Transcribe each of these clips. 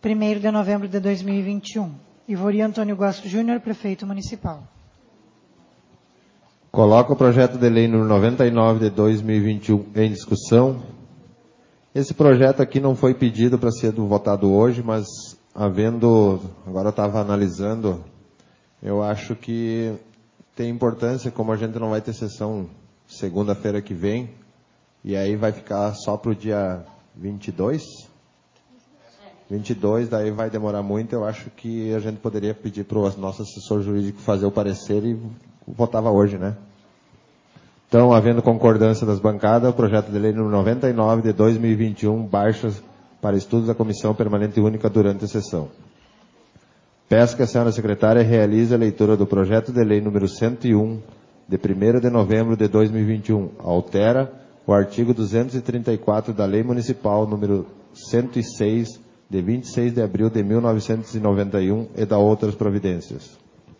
1º de novembro de 2021. Ivori Antônio Guasso Júnior, Prefeito Municipal. Coloco o projeto de lei número 99 de 2021 em discussão. Esse projeto aqui não foi pedido para ser votado hoje, mas agora eu estava analisando, eu acho que tem importância, como a gente não vai ter sessão segunda-feira que vem, e aí vai ficar só para o dia 22, daí vai demorar muito, eu acho que a gente poderia pedir para o nosso assessor jurídico fazer o parecer e votava hoje, né? Então, havendo concordância das bancadas, o projeto de lei número 99 de 2021 baixa para estudos da Comissão Permanente Única durante a sessão. Peço que a senhora secretária realize a leitura do projeto de lei número 101 de 1º de novembro de 2021. Altera o artigo 234 da Lei Municipal número 106 de 26 de abril de 1991 e da outras providências.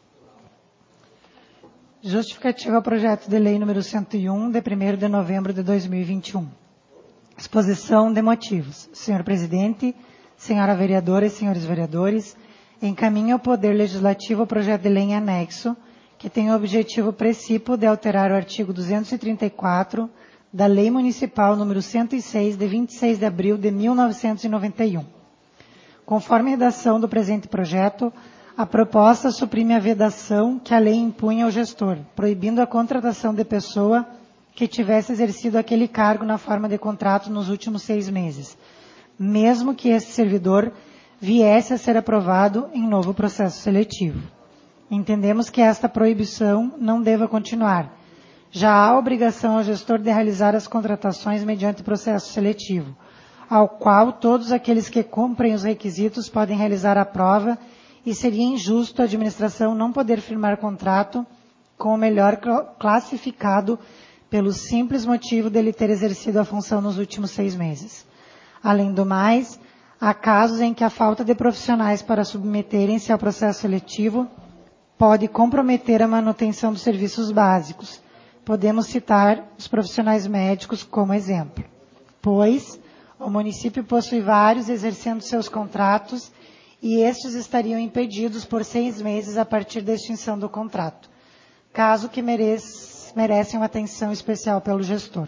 Justificativa ao projeto de lei número 101, de 1º de novembro de 2021. Exposição de motivos. Senhor Presidente, senhora vereadora e senhores vereadores, encaminho ao Poder Legislativo o projeto de lei em anexo, que tem o objetivo principal de alterar o artigo 234 da Lei Municipal número 106, de 26 de abril de 1991. Conforme a redação do presente projeto, a proposta suprime a vedação que a lei impunha ao gestor, proibindo a contratação de pessoa que tivesse exercido aquele cargo na forma de contrato nos últimos 6 meses, mesmo que esse servidor viesse a ser aprovado em novo processo seletivo. Entendemos que esta proibição não deva continuar. Já há obrigação ao gestor de realizar as contratações mediante processo seletivo, ao qual todos aqueles que cumprem os requisitos podem realizar a prova, e seria injusto a administração não poder firmar contrato com o melhor classificado pelo simples motivo dele ter exercido a função nos últimos 6 meses. Além do mais, há casos em que a falta de profissionais para submeterem-se ao processo seletivo pode comprometer a manutenção dos serviços básicos. Podemos citar os profissionais médicos como exemplo, pois o município possui vários exercendo seus contratos e estes estariam impedidos por 6 meses a partir da extinção do contrato, caso que merecem uma atenção especial pelo gestor.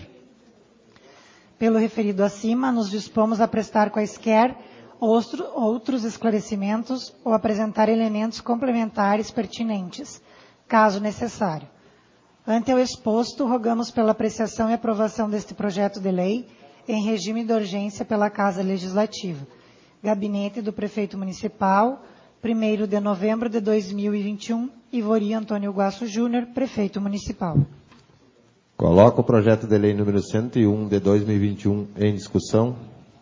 Pelo referido acima, nos dispomos a prestar quaisquer outros esclarecimentos ou apresentar elementos complementares pertinentes, caso necessário. Ante o exposto, rogamos pela apreciação e aprovação deste projeto de lei em regime de urgência pela Casa Legislativa. Gabinete do Prefeito Municipal, 1º de novembro de 2021, Ivori Antônio Guasso Júnior, Prefeito Municipal. Coloco o projeto de lei número 101 de 2021 em discussão.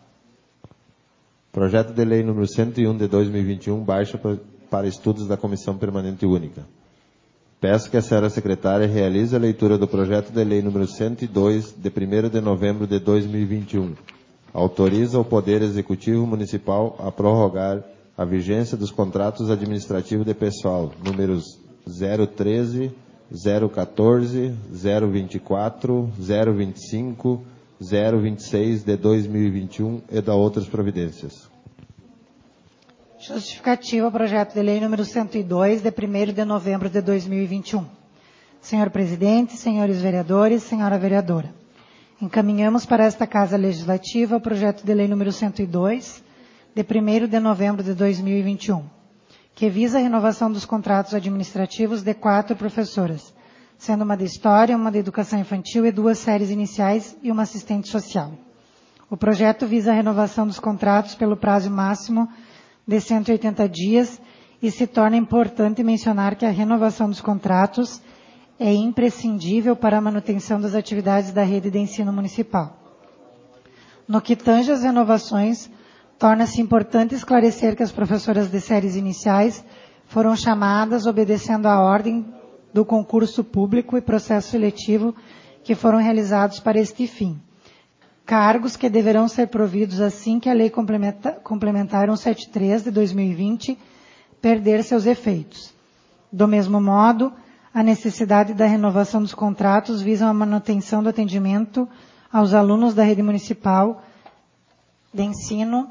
Projeto de lei número 101 de 2021 baixa para estudos da Comissão Permanente Única. Peço que a senhora secretária realize a leitura do projeto de lei número 102 de 1º de novembro de 2021. Autoriza o Poder Executivo Municipal a prorrogar a vigência dos contratos administrativos de pessoal, números 013, 014, 024, 025, 026 de 2021 e da outras providências. Justificativa ao projeto de lei número 102, de 1º de novembro de 2021. Senhor Presidente, senhores vereadores, senhora vereadora, encaminhamos para esta Casa Legislativa o projeto de lei número 102, de 1º de novembro de 2021, que visa a renovação dos contratos administrativos de 4 professoras, sendo uma de História, uma de Educação Infantil e 2 séries iniciais e uma assistente social. O projeto visa a renovação dos contratos pelo prazo máximo de 180 dias e se torna importante mencionar que a renovação dos contratos é imprescindível para a manutenção das atividades da rede de ensino municipal. No que tange às renovações, torna-se importante esclarecer que as professoras de séries iniciais foram chamadas obedecendo à ordem do concurso público e processo seletivo que foram realizados para este fim. Cargos que deverão ser providos assim que a Lei Complementar 173 de 2020 perder seus efeitos. Do mesmo modo, a necessidade da renovação dos contratos visa a manutenção do atendimento aos alunos da rede municipal de ensino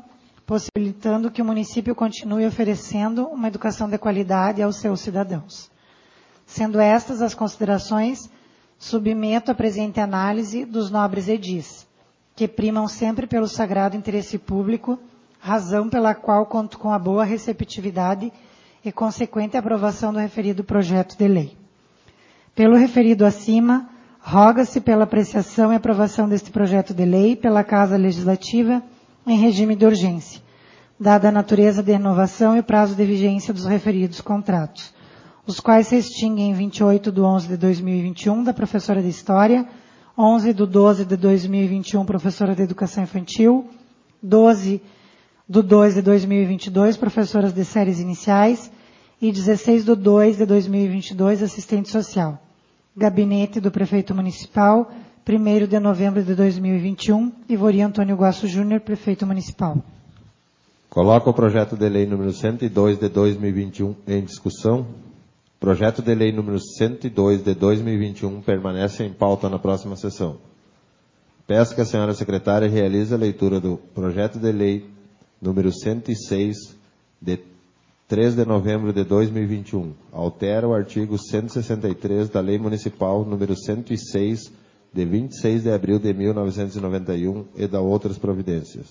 possibilitando que o município continue oferecendo uma educação de qualidade aos seus cidadãos. Sendo estas as considerações, submeto a presente análise dos nobres edis, que primam sempre pelo sagrado interesse público, razão pela qual conto com a boa receptividade e consequente aprovação do referido projeto de lei. Pelo referido acima, roga-se pela apreciação e aprovação deste projeto de lei pela Casa Legislativa em regime de urgência, dada a natureza de renovação e prazo de vigência dos referidos contratos, os quais se extinguem em 28/11/2021 da professora de História, 11/12/2021 professora de Educação Infantil, 12/2/2022 professoras de séries iniciais e 16/2/2022 assistente social. Gabinete do Prefeito Municipal, 1º de novembro de 2021, Ivori Antônio Guasso Júnior, Prefeito Municipal. Coloco o projeto de lei número 102 de 2021 em discussão. Projeto de lei número 102 de 2021 permanece em pauta na próxima sessão. Peço que a senhora secretária realize a leitura do projeto de lei número 106 de 3 de novembro de 2021. Altera o artigo 163 da Lei Municipal número 106 de 26 de abril de 1991 e da outras providências.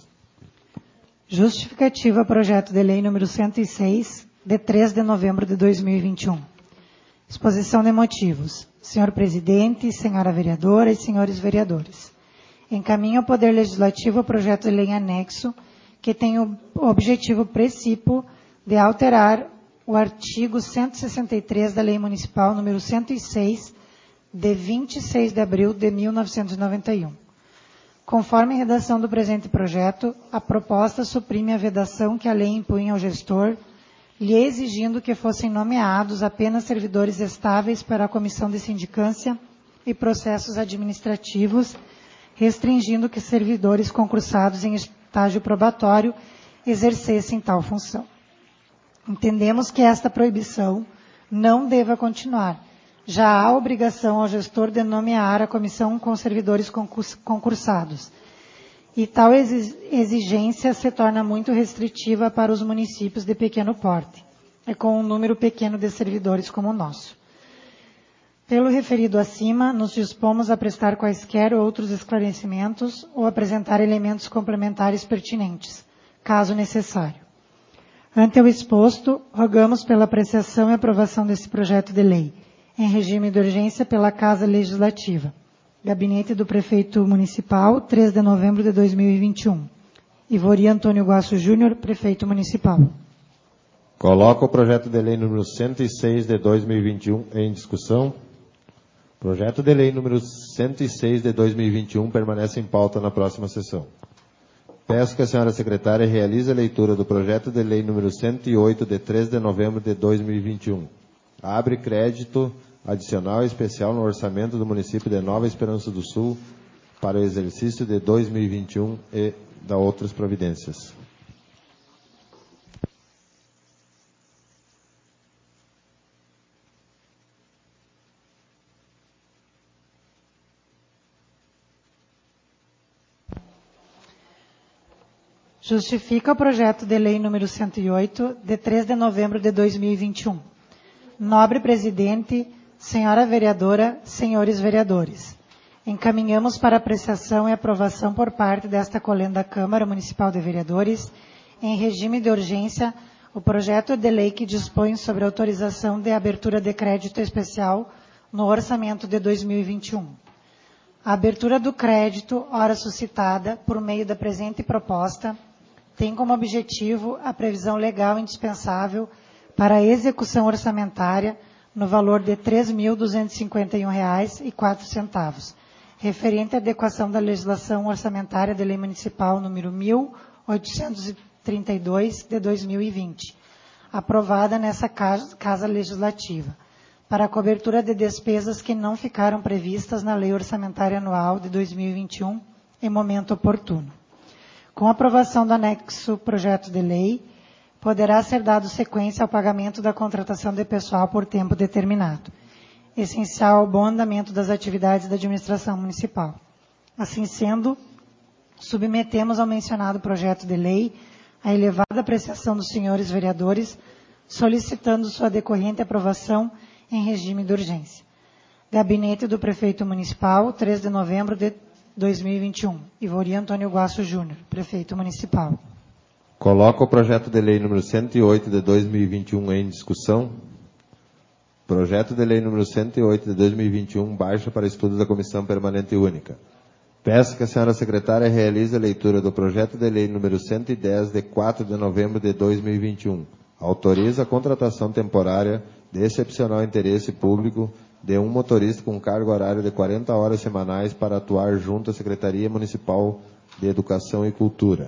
Justificativa projeto de lei número 106 de 3 de novembro de 2021. Exposição de motivos. Senhor Presidente, senhora vereadora e senhores vereadores. Encaminho ao Poder Legislativo o projeto de lei em anexo, que tem o objetivo principal de alterar o artigo 163 da Lei Municipal número 106, de 26 de abril de 1991. Conforme a redação do presente projeto, a proposta suprime a vedação que a lei impunha ao gestor, lhe exigindo que fossem nomeados apenas servidores estáveis para a comissão de sindicância e processos administrativos, restringindo que servidores concursados em estágio probatório exercessem tal função. Entendemos que esta proibição não deva continuar. Já há obrigação ao gestor de nomear a comissão com servidores concursados. E tal exigência se torna muito restritiva para os municípios de pequeno porte, e com um número pequeno de servidores como o nosso. Pelo referido acima, nos dispomos a prestar quaisquer outros esclarecimentos ou apresentar elementos complementares pertinentes, caso necessário. Ante o exposto, rogamos pela apreciação e aprovação desse projeto de lei, em regime de urgência pela Casa Legislativa. Gabinete do Prefeito Municipal, 3 de novembro de 2021. Ivori Antônio Guasso Júnior, Prefeito Municipal. Coloco o projeto de lei número 106 de 2021 em discussão. Projeto de lei número 106 de 2021 permanece em pauta na próxima sessão. Peço que a senhora secretária realize a leitura do projeto de lei número 108 de 3 de novembro de 2021. Abre crédito adicional e especial no orçamento do município de Nova Esperança do Sul para o exercício de 2021 e da outras providências. Justifica o projeto de lei número 108, de 3 de novembro de 2021. Nobre Presidente, senhora vereadora, senhores vereadores, encaminhamos para apreciação e aprovação por parte desta colenda Câmara Municipal de Vereadores, em regime de urgência, o projeto de lei que dispõe sobre autorização de abertura de crédito especial no orçamento de 2021. A abertura do crédito, ora suscitada, por meio da presente proposta, tem como objetivo a previsão legal indispensável para a execução orçamentária no valor de R$ 3.251,04, referente à adequação da legislação orçamentária da Lei Municipal número 1.832, de 2020, aprovada nessa Casa Legislativa, para a cobertura de despesas que não ficaram previstas na Lei Orçamentária Anual de 2021 em momento oportuno. Com a aprovação do anexo projeto de lei, poderá ser dado sequência ao pagamento da contratação de pessoal por tempo determinado, essencial ao bom andamento das atividades da administração municipal. Assim sendo, submetemos ao mencionado projeto de lei a elevada apreciação dos senhores vereadores, solicitando sua decorrente aprovação em regime de urgência. Gabinete do Prefeito Municipal, 3 de novembro de 2021. Ivori Antônio Guasso Júnior, Prefeito Municipal. Coloco o projeto de lei número 108 de 2021 em discussão. Projeto de lei número 108 de 2021 baixa para estudo da Comissão Permanente Única. Peço que a senhora secretária realize a leitura do projeto de lei número 110 de 4 de novembro de 2021. Autoriza a contratação temporária de excepcional interesse público de um motorista com cargo horário de 40 horas semanais para atuar junto à Secretaria Municipal de Educação e Cultura.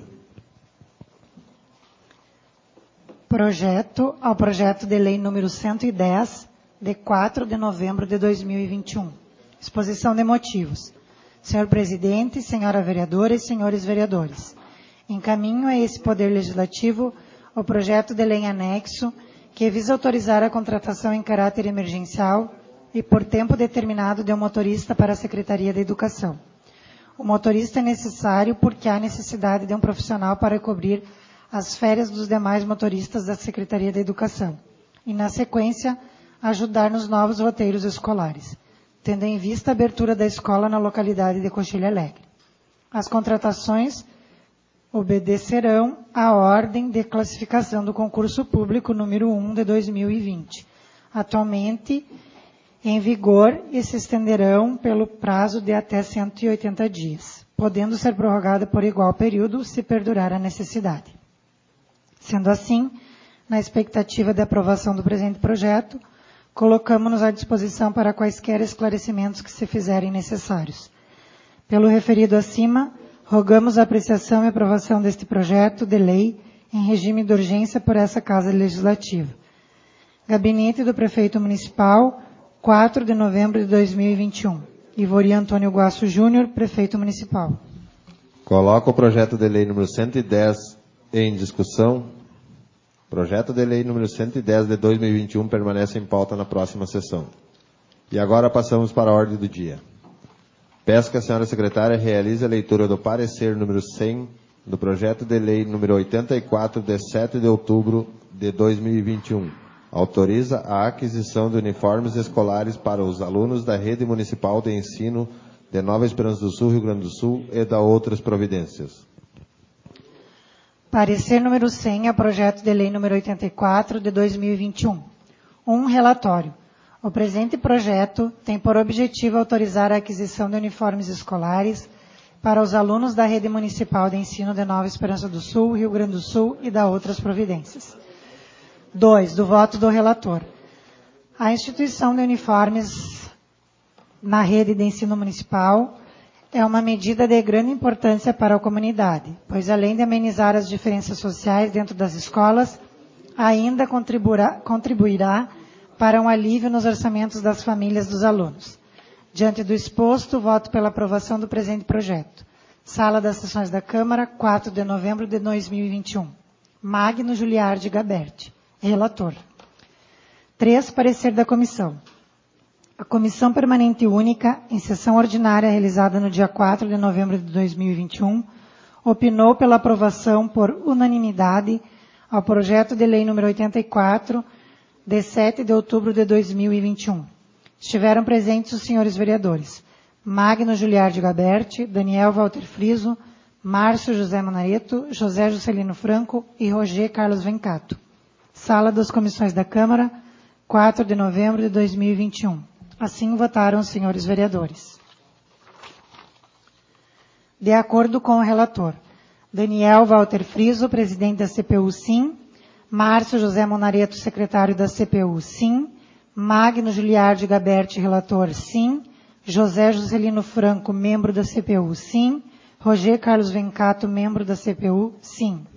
Ao projeto de lei número 110, de 4 de novembro de 2021. Exposição de motivos. Senhor Presidente, senhora vereadora e senhores vereadores, encaminho a esse Poder Legislativo o projeto de lei anexo que visa autorizar a contratação em caráter emergencial e por tempo determinado de um motorista para a Secretaria de Educação. O motorista é necessário porque há necessidade de um profissional para cobrir as férias dos demais motoristas da Secretaria de Educação e, na sequência, ajudar nos novos roteiros escolares, tendo em vista a abertura da escola na localidade de Coxilha Alegre. As contratações obedecerão à ordem de classificação do concurso público número 1 de 2020, atualmente em vigor, e se estenderão pelo prazo de até 180 dias, podendo ser prorrogada por igual período se perdurar a necessidade. Sendo assim, na expectativa de aprovação do presente projeto, colocamos-nos à disposição para quaisquer esclarecimentos que se fizerem necessários. Pelo referido acima, rogamos a apreciação e aprovação deste projeto de lei em regime de urgência por essa Casa Legislativa. Gabinete do Prefeito Municipal, 4 de novembro de 2021. Ivori Antônio Guasso Júnior, Prefeito Municipal. Coloco o projeto de lei número 110 em discussão. Projeto de lei número 110 de 2021 permanece em pauta na próxima sessão. E agora passamos para a ordem do dia. Peço que a senhora secretária realize a leitura do parecer número 100 do projeto de lei número 84 de 7 de outubro de 2021. Autoriza a aquisição de uniformes escolares para os alunos da Rede Municipal de Ensino de Nova Esperança do Sul, Rio Grande do Sul e da outras providências. Parecer número 100 ao projeto de lei número 84 de 2021. Relatório. O presente projeto tem por objetivo autorizar a aquisição de uniformes escolares para os alunos da Rede Municipal de Ensino de Nova Esperança do Sul, Rio Grande do Sul e da outras providências. 2. Do voto do relator. A instituição de uniformes na rede de ensino municipal é uma medida de grande importância para a comunidade, pois além de amenizar as diferenças sociais dentro das escolas, ainda contribuirá para um alívio nos orçamentos das famílias dos alunos. Diante do exposto, voto pela aprovação do presente projeto. Sala das Sessões da Câmara, 4 de novembro de 2021. Magno Juliardi Gaberti, relator. 3. Parecer da comissão. A Comissão Permanente Única, em sessão ordinária realizada no dia 4 de novembro de 2021, opinou pela aprovação por unanimidade ao projeto de lei número 84, de 7 de outubro de 2021. Estiveram presentes os senhores vereadores Magno Juliardi Gaberti, Daniel Walter Friso, Márcio José Monareto, José Juscelino Franco e Roger Carlos Vencato. Sala das Comissões da Câmara, 4 de novembro de 2021. Assim votaram os senhores vereadores. De acordo com o relator, Daniel Walter Friso, presidente da CPU, sim. Márcio José Monareto, secretário da CPU, sim. Magno Juliardi Gaberti, relator, sim. José Juscelino Franco, membro da CPU, sim. Roger Carlos Vencato, membro da CPU, sim.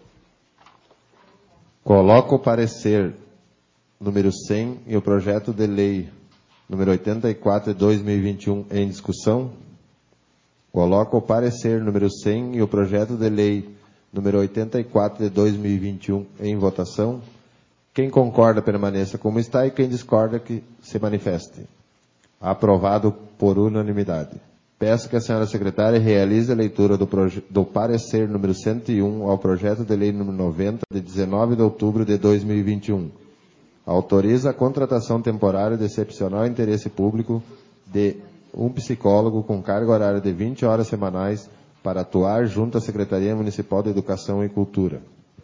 Coloco o parecer número 100 e o projeto de lei número 84 de 2021 em discussão. Coloco o parecer número 100 e o projeto de lei número 84 de 2021 em votação. Quem concorda permaneça como está e quem discorda que se manifeste. Aprovado por unanimidade. Peço que a senhora secretária realize a leitura do parecer número 101 ao projeto de lei número 90, de 19 de outubro de 2021. Autoriza a contratação temporária de excepcional interesse público de um psicólogo com carga horária de 20 horas semanais para atuar junto à Secretaria Municipal de Educação e Cultura.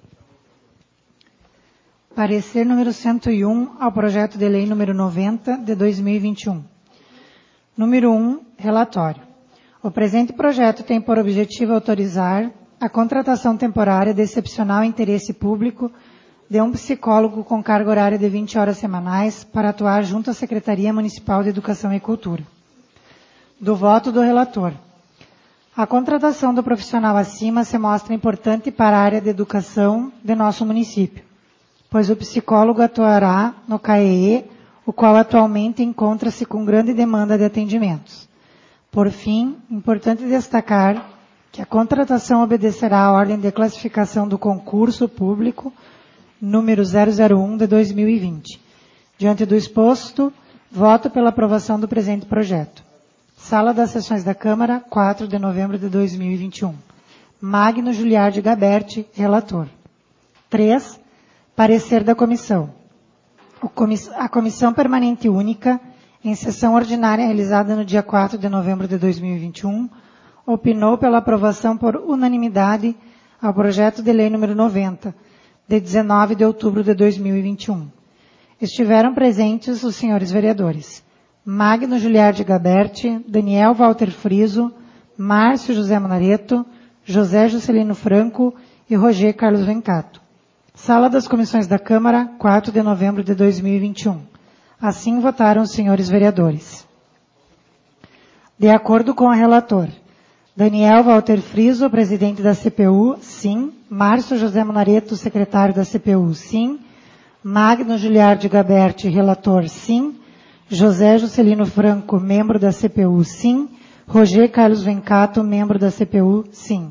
Parecer número 101 ao projeto de lei número 90 de 2021. Número 1, relatório. O presente projeto tem por objetivo autorizar a contratação temporária de excepcional interesse público de um psicólogo com carga horária de 20 horas semanais para atuar junto à Secretaria Municipal de Educação e Cultura. Do voto do relator. A contratação do profissional acima se mostra importante para a área de educação de nosso município, pois o psicólogo atuará no CAEE, o qual atualmente encontra-se com grande demanda de atendimentos. Por fim, importante destacar que a contratação obedecerá à ordem de classificação do concurso público número 001 de 2020. Diante do exposto, voto pela aprovação do presente projeto. Sala das Sessões da Câmara, 4 de novembro de 2021. Magno Juliardi Gaberti, relator. 3. Parecer da comissão. A Comissão Permanente Única, em sessão ordinária realizada no dia 4 de novembro de 2021, opinou pela aprovação por unanimidade ao projeto de lei número 90, de 19 de outubro de 2021. Estiveram presentes os senhores vereadores Magno Juliardi Gaberti, Daniel Walter Friso, Márcio José Monareto, José Juscelino Franco e Roger Carlos Vencato. Sala das Comissões da Câmara, 4 de novembro de 2021. Assim votaram os senhores vereadores. De acordo com o relator, Daniel Walter Friso, presidente da CPU, sim. Márcio José Monareto, secretário da CPU, sim. Magno Juliardi Gaberti, relator, sim. José Juscelino Franco, membro da CPU, sim. Roger Carlos Vencato, membro da CPU, sim.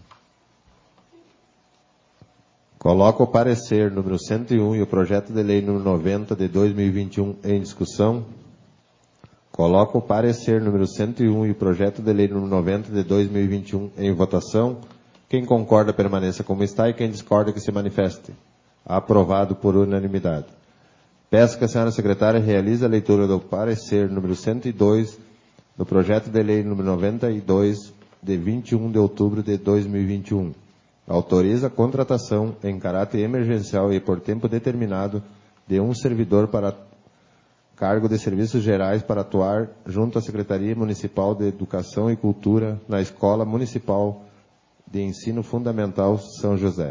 Coloco o parecer número 101 e o projeto de lei número 90 de 2021 em discussão. Coloco o parecer número 101 e o projeto de lei número 90 de 2021 em votação. Quem concorda permaneça como está e quem discorda que se manifeste. Aprovado por unanimidade. Peço que a senhora secretária realize a leitura do parecer número 102 do projeto de lei número 92 de 21 de outubro de 2021. Autoriza a contratação em caráter emergencial e por tempo determinado de um servidor para cargo de serviços gerais para atuar junto à Secretaria Municipal de Educação e Cultura na Escola Municipal de Ensino Fundamental São José.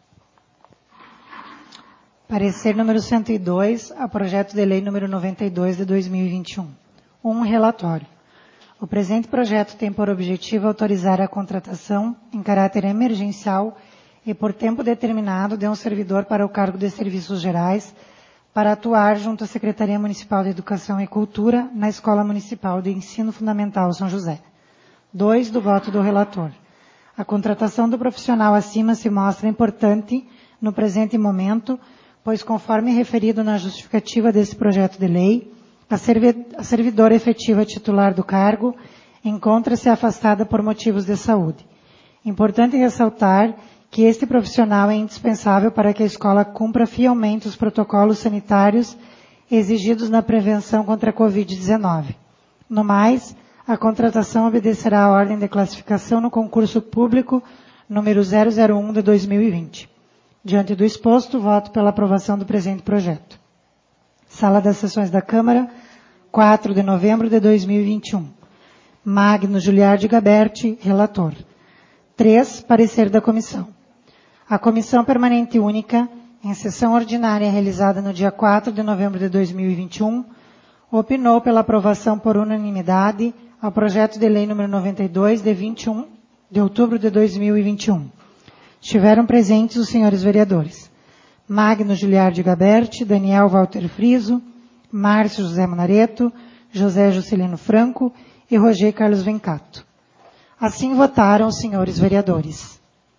Parecer número 102 ao projeto de lei número 92 de 2021. Relatório. O presente projeto tem por objetivo autorizar a contratação em caráter emergencial e por tempo determinado de um servidor para o cargo de serviços gerais para atuar junto à Secretaria Municipal de Educação e Cultura na Escola Municipal de Ensino Fundamental São José. 2. Do voto do relator. A contratação do profissional acima se mostra importante no presente momento, pois conforme referido na justificativa desse projeto de lei, a servidora efetiva titular do cargo encontra-se afastada por motivos de saúde. Importante ressaltar que este profissional é indispensável para que a escola cumpra fielmente os protocolos sanitários exigidos na prevenção contra a Covid-19. No mais, a contratação obedecerá à ordem de classificação no concurso público número 001 de 2020. Diante do exposto, voto pela aprovação do presente projeto. Sala das Sessões da Câmara, 4 de novembro de 2021. Magno Juliardi Gaberti, relator. 3. Parecer da comissão. A Comissão Permanente Única, em sessão ordinária realizada no dia 4 de novembro de 2021, opinou pela aprovação por unanimidade ao projeto de lei número 92 de 21 de outubro de 2021. Estiveram presentes os senhores vereadores Magno Juliardi Gaberti, Daniel Walter Friso, Márcio José Monareto, José Juscelino Franco e Roger Carlos Vencato. Assim votaram os senhores vereadores.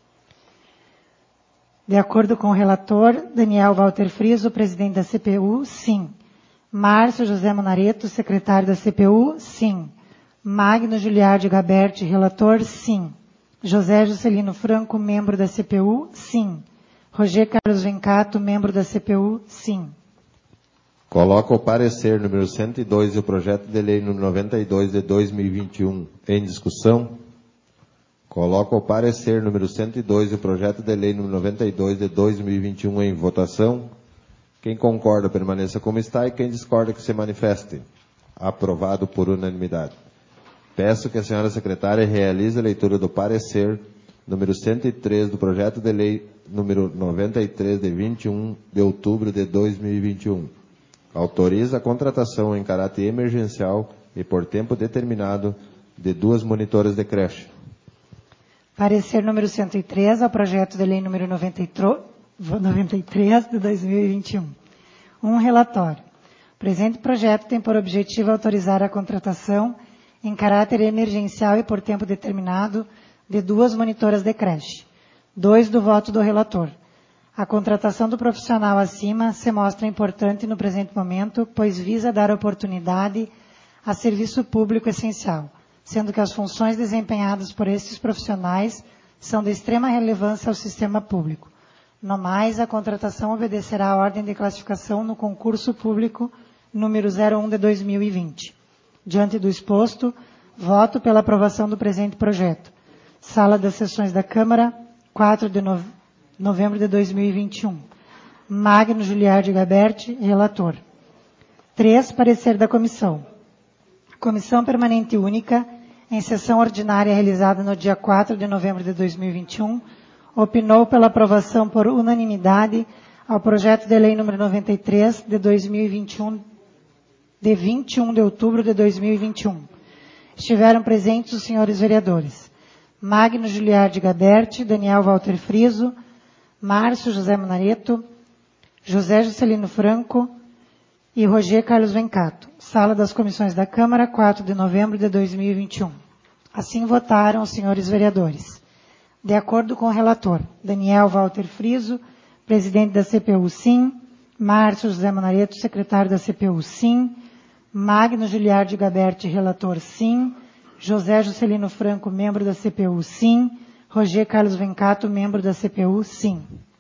De acordo com o relator, Daniel Walter Friso, presidente da CPU, sim. Márcio José Monareto, secretário da CPU, sim. Magno Juliardi Gaberti, relator, sim. José Juscelino Franco, membro da CPU, sim. Roger Carlos Vencato, membro da CPU, sim. Coloco o parecer número 102 e o projeto de lei número 92 de 2021 em discussão. Coloco o parecer número 102 e o projeto de lei número 92 de 2021 em votação. Quem concorda permaneça como está e quem discorda que se manifeste. Aprovado por unanimidade. Peço que a senhora secretária realize a leitura do parecer número 103 do projeto de lei número 93 de 21 de outubro de 2021. Autoriza a contratação em caráter emergencial e por tempo determinado de 2 monitoras de creche. Parecer número 103 ao projeto de lei número 93 de 2021. Relatório. O presente projeto tem por objetivo autorizar a contratação em caráter emergencial e por tempo determinado de 2 monitoras de creche. 2 do voto do relator. A contratação do profissional acima se mostra importante no presente momento, pois visa dar oportunidade a serviço público essencial, sendo que as funções desempenhadas por estes profissionais são de extrema relevância ao sistema público. No mais, a contratação obedecerá à ordem de classificação no concurso público número 01 de 2020. Diante do exposto, voto pela aprovação do presente projeto. Sala das Sessões da Câmara, 4 de novembro de 2021. Magno Juliardi Gaberti, relator. 3. Parecer da comissão. Comissão Permanente Única, em sessão ordinária realizada no dia 4 de novembro de 2021, opinou pela aprovação por unanimidade ao projeto de lei número 93 de 2021, de 21 de outubro de 2021. Estiveram presentes os senhores vereadores Magno Juliardi Gaberti, Daniel Walter Friso, Márcio José Monareto, José Juscelino Franco e Roger Carlos Vencato. Sala das Comissões da Câmara, 4 de novembro de 2021. Assim votaram os senhores vereadores. De acordo com o relator, Daniel Walter Friso, presidente da CPU, sim. Márcio José Monareto, secretário da CPU, sim. Magno Juliardi Gaberti, relator, sim. José Juscelino Franco, membro da CPU, sim. Roger Carlos Vencato, membro da CPU, sim.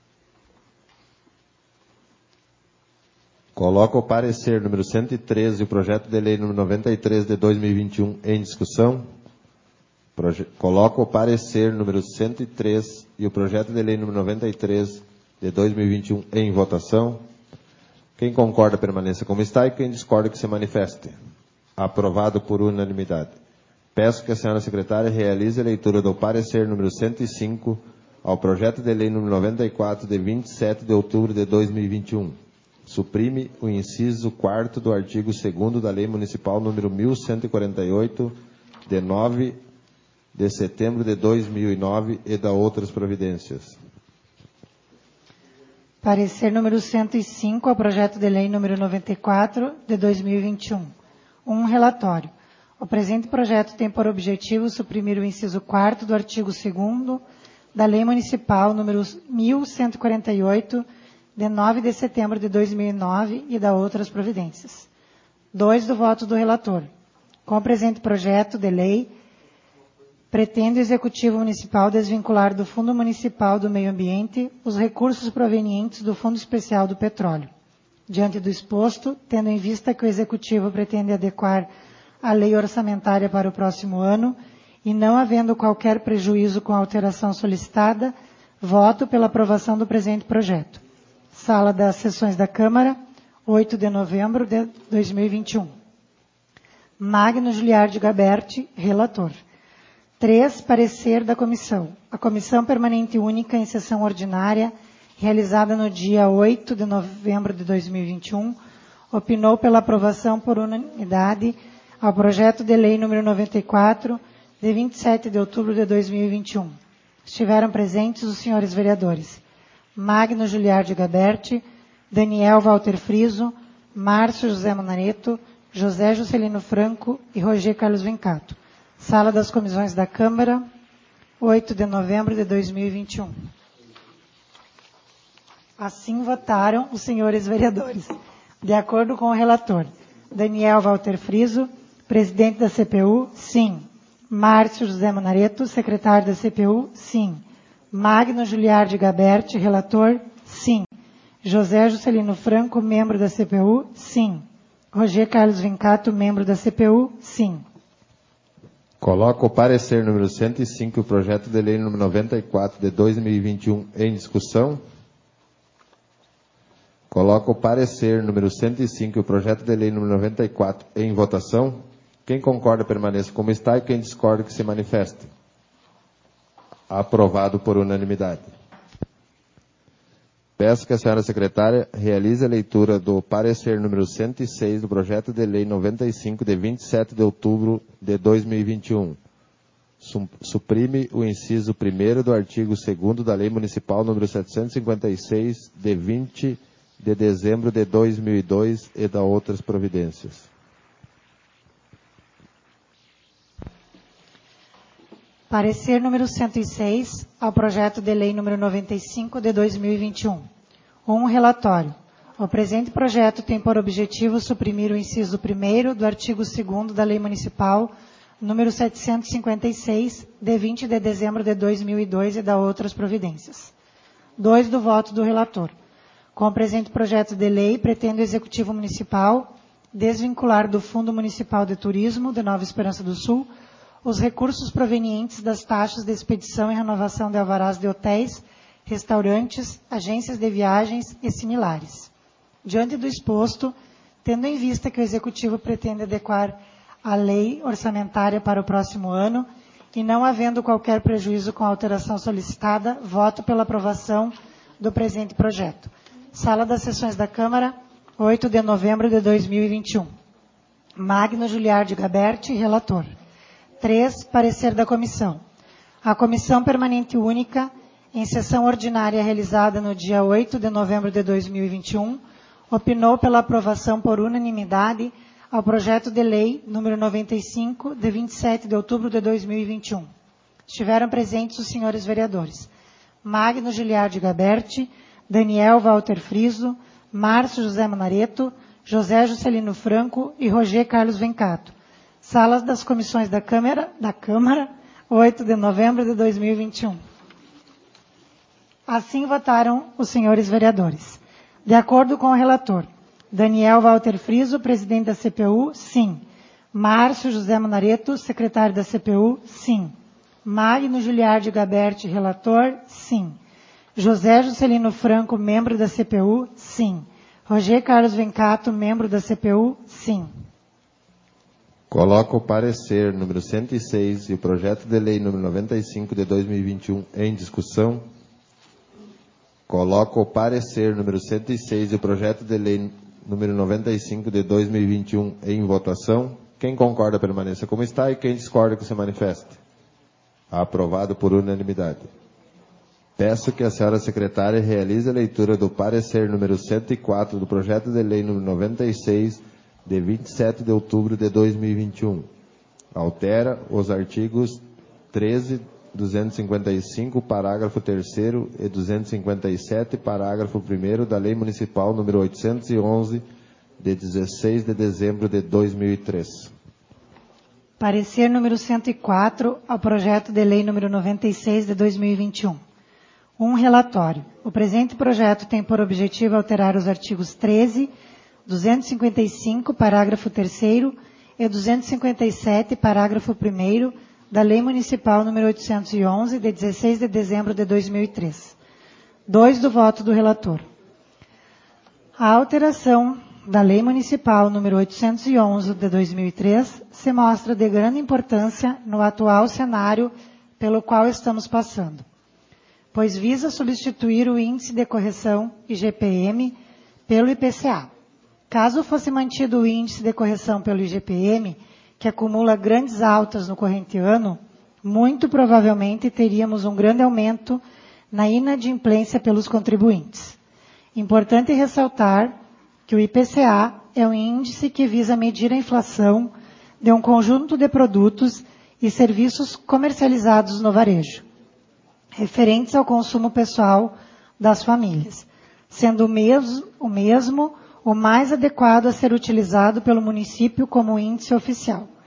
Coloco o parecer número 113 e o projeto de lei número 93 de 2021 em discussão. Coloco o parecer número 103 e o projeto de lei número 93 de 2021 em votação. Quem concorda permaneça como está e quem discorda que se manifeste. Aprovado por unanimidade. Peço que a senhora secretária realize a leitura do parecer número 105 ao projeto de lei número 94 de 27 de outubro de 2021. Suprime o inciso 4º do artigo 2º da Lei Municipal número 1148 de 9 de setembro de 2009 e da outras providências. Parecer número 105 ao projeto de lei número 94 de 2021. Relatório. O presente projeto tem por objetivo suprimir o inciso 4º do artigo 2º da Lei Municipal número 1148 de 9 de setembro de 2009 e da outras providências. 2 do voto do relator. Com o presente projeto de lei, pretende o Executivo Municipal desvincular do Fundo Municipal do Meio Ambiente os recursos provenientes do Fundo Especial do Petróleo. Diante do exposto, tendo em vista que o Executivo pretende adequar a lei orçamentária para o próximo ano e não havendo qualquer prejuízo com a alteração solicitada, voto pela aprovação do presente projeto. Sala das Sessões da Câmara, 8 de novembro de 2021. Magno Juliardi Gaberti, relator. 3. Parecer da comissão. A Comissão Permanente Única em sessão ordinária, realizada no dia 8 de novembro de 2021, opinou pela aprovação por unanimidade ao projeto de lei número 94, de 27 de outubro de 2021. Estiveram presentes os senhores vereadores Magno Juliardi Gaberti, Daniel Walter Friso, Márcio José Monareto, José Juscelino Franco e Roger Carlos Vencato. Sala das Comissões da Câmara, 8 de novembro de 2021. Assim votaram os senhores vereadores. De acordo com o relator, Daniel Walter Friso, Presidente da CPU, sim. Márcio José Monareto, secretário da CPU, sim. Magno Juliardi Gaberti, relator, sim. José Juscelino Franco, membro da CPU, sim. Roger Carlos Vencato, membro da CPU, sim. Coloco o parecer número 105, o projeto de lei número 94 de 2021 em discussão. Coloco o parecer número 105, o projeto de lei número 94 em votação. Quem concorda permaneça como está e quem discorda que se manifeste. Aprovado por unanimidade. Peço que a senhora secretária realize a leitura do parecer número 106 do projeto de lei 95 de 27 de outubro de 2021. Suprime o inciso 1º do artigo 2º da Lei Municipal número 756 de 20 de dezembro de 2002 e da outras providências. Parecer número 106 ao projeto de lei número 95 de 2021. Relatório. O presente projeto tem por objetivo suprimir o inciso 1º do artigo 2º da Lei Municipal número 756 de 20 de dezembro de 2002 e da outras providências. 2 do voto do relator. Com o presente projeto de lei, pretende o Executivo Municipal desvincular do Fundo Municipal de Turismo de Nova Esperança do Sul os recursos provenientes das taxas de expedição e renovação de alvarás de hotéis, restaurantes, agências de viagens e similares. Diante do exposto, tendo em vista que o Executivo pretende adequar a lei orçamentária para o próximo ano e não havendo qualquer prejuízo com a alteração solicitada, voto pela aprovação do presente projeto. Sala das Sessões da Câmara, 8 de novembro de 2021. Magno Juliardi Gaberti, relator. 3. Parecer da comissão. A Comissão Permanente Única, em sessão ordinária realizada no dia 8 de novembro de 2021, opinou pela aprovação por unanimidade ao projeto de lei número 95, de 27 de outubro de 2021. Estiveram presentes os senhores vereadores Magno Giliardi Gaberti, Daniel Walter Friso, Márcio José Monareto, José Juscelino Franco e Roger Carlos Vencato. Salas das comissões da Câmara, 8 de novembro de 2021. Assim votaram os senhores vereadores. De acordo com o relator, Daniel Walter Friso, presidente da CPU, sim. Márcio José Monareto, secretário da CPU, sim. Magno Giliardi Gaberti, relator, sim. José Juscelino Franco, membro da CPU, sim. Roger Carlos Vencato, membro da CPU, sim. Coloco o parecer número 106 e o projeto de lei número 95 de 2021 em discussão. Coloco o parecer número 106 e o projeto de lei número 95 de 2021 em votação. Quem concorda permaneça como está e quem discorda que se manifeste. Aprovado por unanimidade. Peço que a senhora secretária realize a leitura do parecer número 104 do projeto de lei número 96 de 27 de outubro de 2021. Altera os artigos 13, 255, parágrafo 3º e 257, parágrafo 1º da Lei Municipal número 811, de 16 de dezembro de 2003. Parecer número 104 ao projeto de lei número 96 de 2021. Relatório. O presente projeto tem por objetivo alterar os artigos 13, 255, parágrafo 3º e 257, parágrafo 1º da Lei Municipal número 811, de 16 de dezembro de 2003. 2 do voto do relator. A alteração da Lei Municipal número 811 de 2003 se mostra de grande importância no atual cenário pelo qual estamos passando, pois visa substituir o índice de correção IGPM pelo IPCA. Caso fosse mantido o índice de correção pelo IGPM, que acumula grandes altas no corrente ano, muito provavelmente teríamos um grande aumento na inadimplência pelos contribuintes. Importante ressaltar que o IPCA é um índice que visa medir a inflação de um conjunto de produtos e serviços comercializados no varejo, referentes ao consumo pessoal das famílias, sendo o mais adequado a ser utilizado pelo município como índice oficial.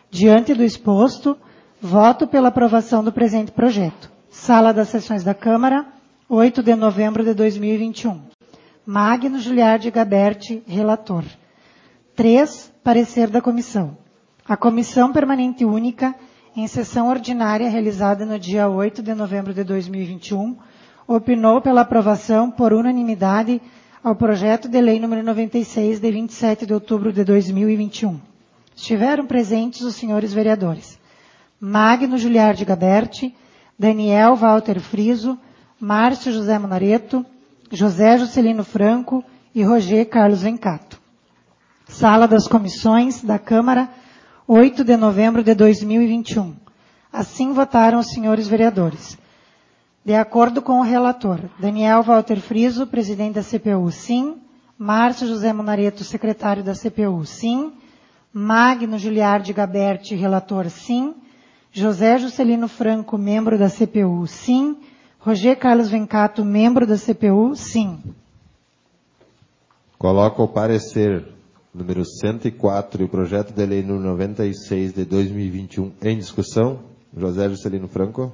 Diante do exposto, voto pela aprovação do presente projeto. Sala das Sessões da Câmara, 8 de novembro de 2021. Magno Juliardi Gaberti, relator. 3. Parecer da comissão. A Comissão Permanente Única, em sessão ordinária realizada no dia 8 de novembro de 2021, opinou pela aprovação por unanimidade ao projeto de lei número 96, de 27 de outubro de 2021. Estiveram presentes os senhores vereadores Magno Juliardi Gaberti, Daniel Walter Friso, Márcio José Monareto, José Juscelino Franco e Roger Carlos Vencato. Sala das Comissões da Câmara, 8 de novembro de 2021. Assim votaram os senhores vereadores. De acordo com o relator, Daniel Walter Friso, presidente da CPU, sim. Márcio José Monareto, secretário da CPU, sim. Magno Juliardi Gaberti, relator, sim. José Juscelino Franco, membro da CPU, sim. Roger Carlos Vencato, membro da CPU, sim. Coloco o parecer número 104 e o projeto de lei número 96 de 2021 em discussão. José Juscelino Franco.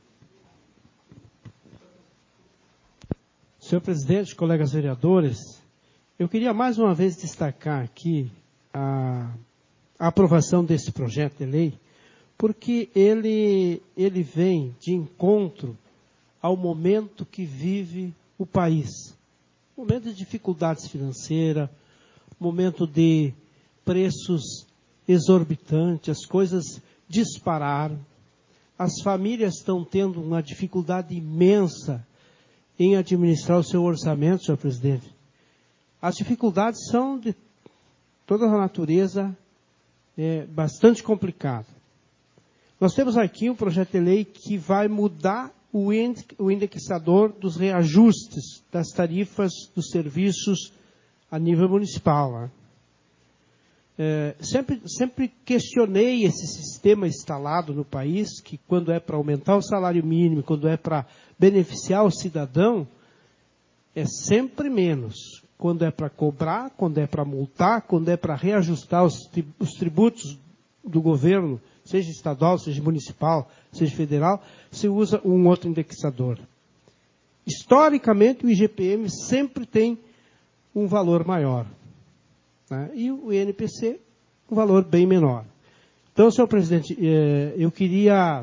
Senhor presidente, colegas vereadores, eu queria mais uma vez destacar aqui a aprovação desse projeto de lei, porque ele vem de encontro ao momento que vive o país. Momento de dificuldades financeiras, momento de preços exorbitantes, as coisas dispararam, as famílias estão tendo uma dificuldade imensa em administrar o seu orçamento, senhor presidente. As dificuldades são de toda a natureza, bastante complicada. Nós temos aqui um projeto de lei que vai mudar o indexador dos reajustes das tarifas dos serviços a nível municipal. Né? Sempre questionei esse sistema instalado no país, que quando é para aumentar o salário mínimo, quando é para beneficiar o cidadão, é sempre menos. Quando é para cobrar, quando é para multar, quando é para reajustar os tributos do governo, seja estadual, seja municipal, seja federal, se usa um outro indexador. Historicamente, o IGPM sempre tem um valor maior, né? E o INPC, um valor bem menor. Então, senhor presidente, eu queria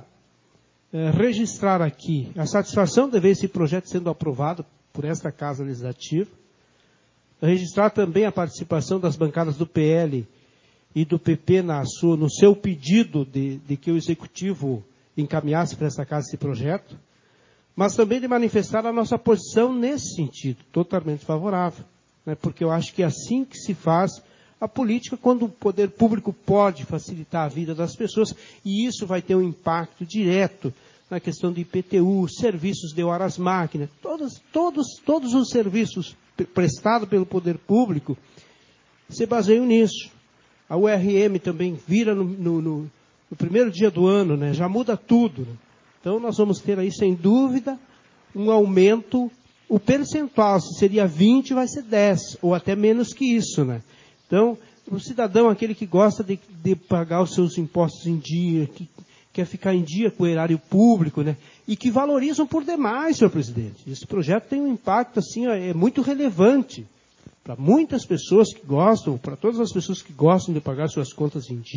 registrar aqui a satisfação de ver esse projeto sendo aprovado por esta Casa Legislativa, registrar também a participação das bancadas do PL e do PP no seu pedido de que o Executivo encaminhasse para esta Casa esse projeto, mas também de manifestar a nossa posição nesse sentido, totalmente favorável, né? Porque eu acho que é assim que se faz a política, quando o poder público pode facilitar a vida das pessoas, e isso vai ter um impacto direto na questão de IPTU, serviços de horas máquinas, todos os serviços prestados pelo poder público se baseiam nisso. A URM também vira no primeiro dia do ano, né? Já muda tudo. Né? Então nós vamos ter aí, sem dúvida, um aumento, o percentual, se seria 20, vai ser 10, ou até menos que isso. Né? Então, o cidadão, aquele que gosta de pagar os seus impostos em dia, que quer ficar em dia com o erário público, né? E que valorizam por demais, senhor presidente. Esse projeto tem um impacto assim, é muito relevante para muitas pessoas que gostam, para todas as pessoas que gostam de pagar suas contas em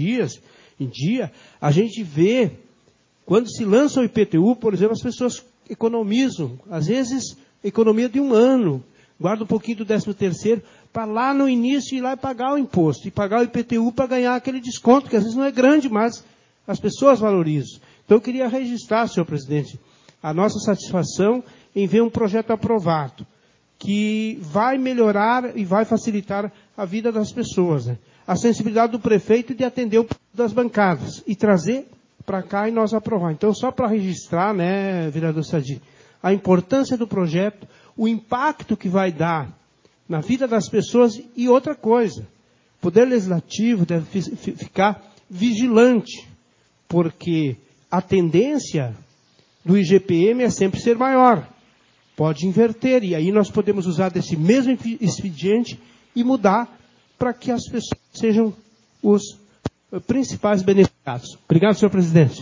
dia, a gente vê, quando se lança o IPTU, por exemplo, as pessoas economizam, às vezes, economia de um ano, guarda um pouquinho do 13º, para lá no início ir lá e pagar o imposto, e pagar o IPTU para ganhar aquele desconto, que às vezes não é grande, mas as pessoas valorizam. Então eu queria registrar, senhor presidente, a nossa satisfação em ver um projeto aprovado, que vai melhorar e vai facilitar a vida das pessoas. Né? A sensibilidade do prefeito de atender o das bancadas e trazer para cá e nós aprovar. Então, só para registrar, né, vereador Sadi, a importância do projeto, o impacto que vai dar na vida das pessoas e outra coisa. O Poder Legislativo deve ficar vigilante, porque a tendência do IGPM é sempre ser maior. Pode inverter, e aí nós podemos usar desse mesmo expediente e mudar para que as pessoas sejam os principais beneficiados. Obrigado, senhor presidente.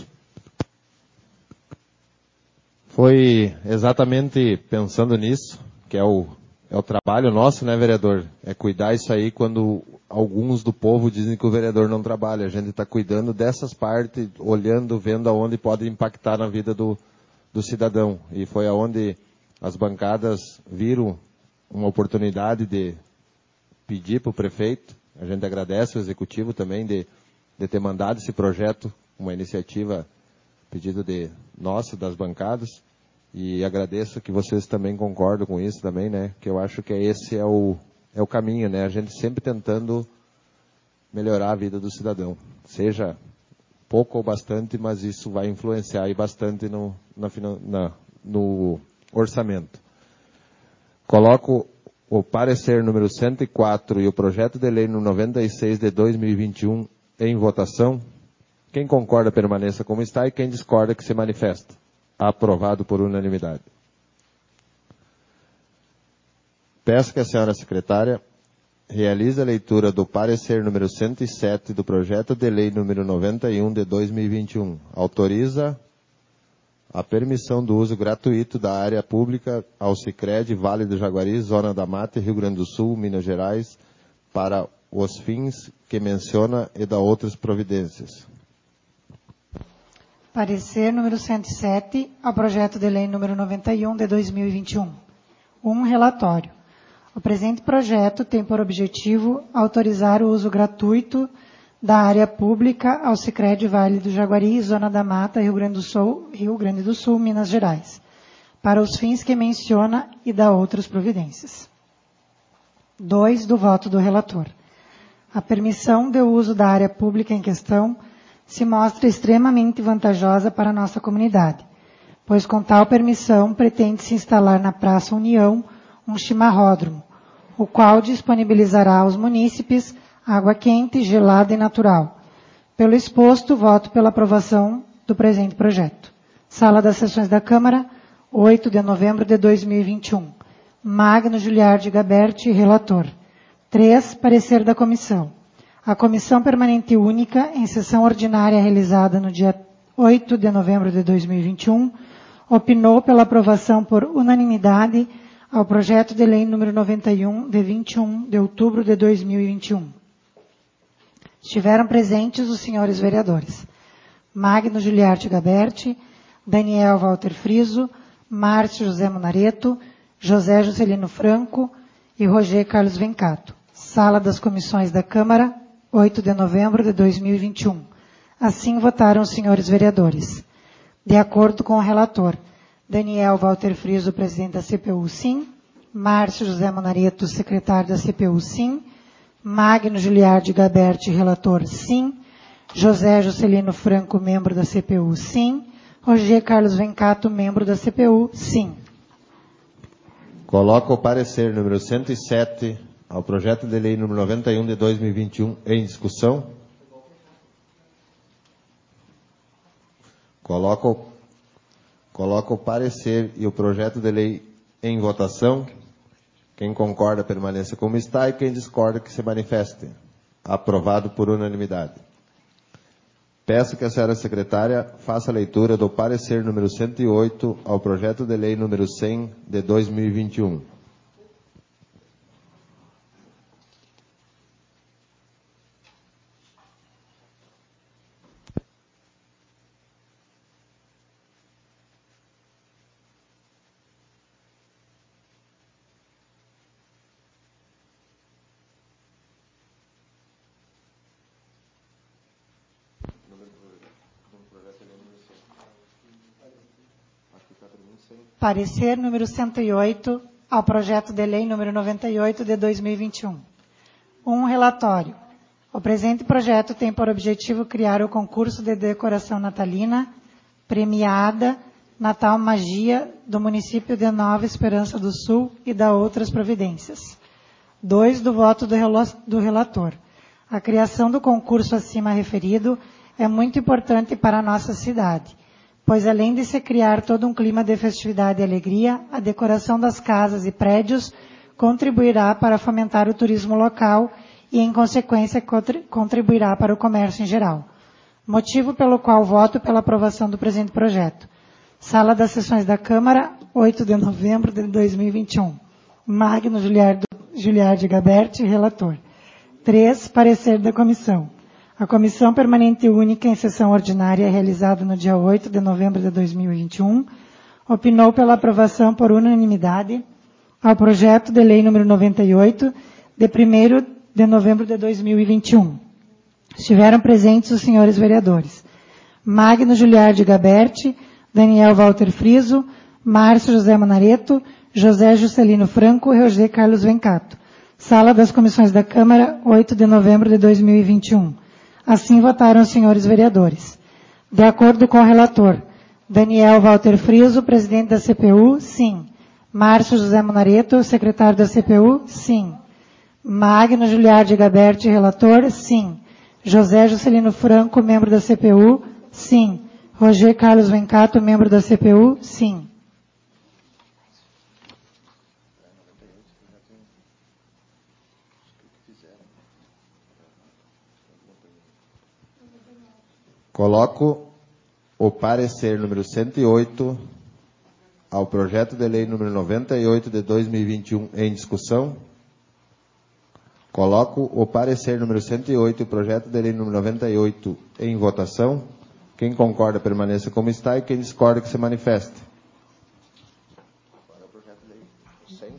Foi exatamente pensando nisso, que é o trabalho nosso, né, vereador? É cuidar isso aí quando alguns do povo dizem que o vereador não trabalha. A gente está cuidando dessas partes, olhando, vendo aonde pode impactar na vida do cidadão. E foi aonde as bancadas viram uma oportunidade de pedir para o prefeito. A gente agradece o executivo também de ter mandado esse projeto, uma iniciativa, pedido de nosso, das bancadas. E agradeço que vocês também concordam com isso também, né? Que eu acho que esse é o caminho, né? A gente sempre tentando melhorar a vida do cidadão. Seja pouco ou bastante, mas isso vai influenciar aí bastante no orçamento. Coloco o parecer número 104 e o projeto de lei número 96 de 2021 em votação. Quem concorda permaneça como está e quem discorda que se manifesta. Aprovado por unanimidade. Peço que a senhora secretária realize a leitura do parecer número 107 do projeto de lei número 91 de 2021. Autoriza a permissão do uso gratuito da área pública ao Sicredi Vale do Jaguari, Zona da Mata, Rio Grande do Sul, Minas Gerais, para os fins que menciona e dá outras providências. Parecer número 107 ao projeto de lei número 91 de 2021. Relatório. O presente projeto tem por objetivo autorizar o uso gratuito da área pública ao Sicredi Vale do Jaguari, Zona da Mata, Rio Grande do Sul, Minas Gerais, para os fins que menciona e dá outras providências. 2. Do voto do relator. A permissão de uso da área pública em questão se mostra extremamente vantajosa para a nossa comunidade, pois com tal permissão pretende-se instalar na Praça União um chimarródromo, o qual disponibilizará aos munícipes água quente, gelada e natural. Pelo exposto, voto pela aprovação do presente projeto. Sala das Sessões da Câmara, 8 de novembro de 2021. Magno Juliardi Gaberti, relator. 3. Parecer da comissão. A Comissão Permanente Única, em sessão ordinária realizada no dia 8 de novembro de 2021, opinou pela aprovação por unanimidade ao projeto de lei número 91, de 21 de outubro de 2021. Estiveram presentes os senhores vereadores Magno Juliardi Gaberti, Daniel Walter Friso, Márcio José Monareto, José Juscelino Franco e Roger Carlos Vencato. Sala das Comissões da Câmara, 8 de novembro de 2021. Assim votaram os senhores vereadores. De acordo com o relator, Daniel Walter Friso, presidente da CPU, sim. Márcio José Monareto, secretário da CPU, sim. Magno Juliardi Gaberti, relator, sim. José Juscelino Franco, membro da CPU, sim. Roger Carlos Vencato, membro da CPU, sim. Coloco o parecer número 107 ao projeto de lei número 91 de 2021 em discussão. Coloco o parecer e o projeto de lei em votação. Quem concorda permaneça como está e quem discorda que se manifeste. Aprovado por unanimidade. Peço que a senhora secretária faça a leitura do parecer número 108 ao projeto de lei número 100 de 2021. Parecer número 108 ao projeto de lei número 98 de 2021. Relatório. O presente projeto tem por objetivo criar o concurso de decoração natalina premiada Natal Magia do município de Nova Esperança do Sul e da outras providências. 2. Do voto do relator. A criação do concurso acima referido é muito importante para a nossa cidade, pois além de se criar todo um clima de festividade e alegria, a decoração das casas e prédios contribuirá para fomentar o turismo local e, em consequência, contribuirá para o comércio em geral. Motivo pelo qual voto pela aprovação do presente projeto. Sala das Sessões da Câmara, 8 de novembro de 2021. Magno Giliardi Gaberti, relator. 3. Parecer da Comissão. A Comissão Permanente Única em sessão ordinária realizada no dia 8 de novembro de 2021 opinou pela aprovação por unanimidade ao projeto de lei número 98, de 1º de novembro de 2021. Estiveram presentes os senhores vereadores Magno Giliardi Gaberti, Daniel Walter Friso, Márcio José Manareto, José Juscelino Franco e Roger Carlos Vencato. Sala das Comissões da Câmara, 8 de novembro de 2021. Assim votaram os senhores vereadores. De acordo com o relator, Daniel Walter Friso, presidente da CPU, sim. Márcio José Manareto, secretário da CPU, sim. Magno Giliardi Gaberti, relator, sim. José Juscelino Franco, membro da CPU, sim. Roger Carlos Vencato, membro da CPU, sim. Coloco o parecer número 108 ao projeto de lei número 98 de 2021 em discussão. Coloco o parecer número 108 e o projeto de lei número 98 em votação. Quem concorda permaneça como está e quem discorda que se manifeste. Agora o projeto de lei 100.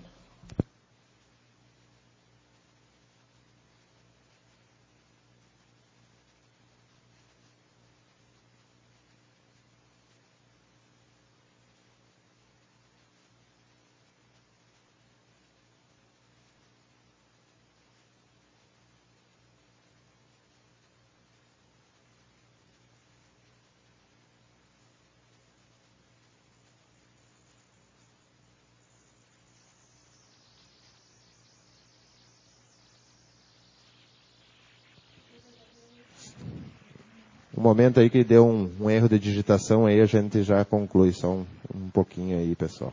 Um momento aí que deu um erro de digitação, aí a gente já conclui, só um pouquinho aí, pessoal.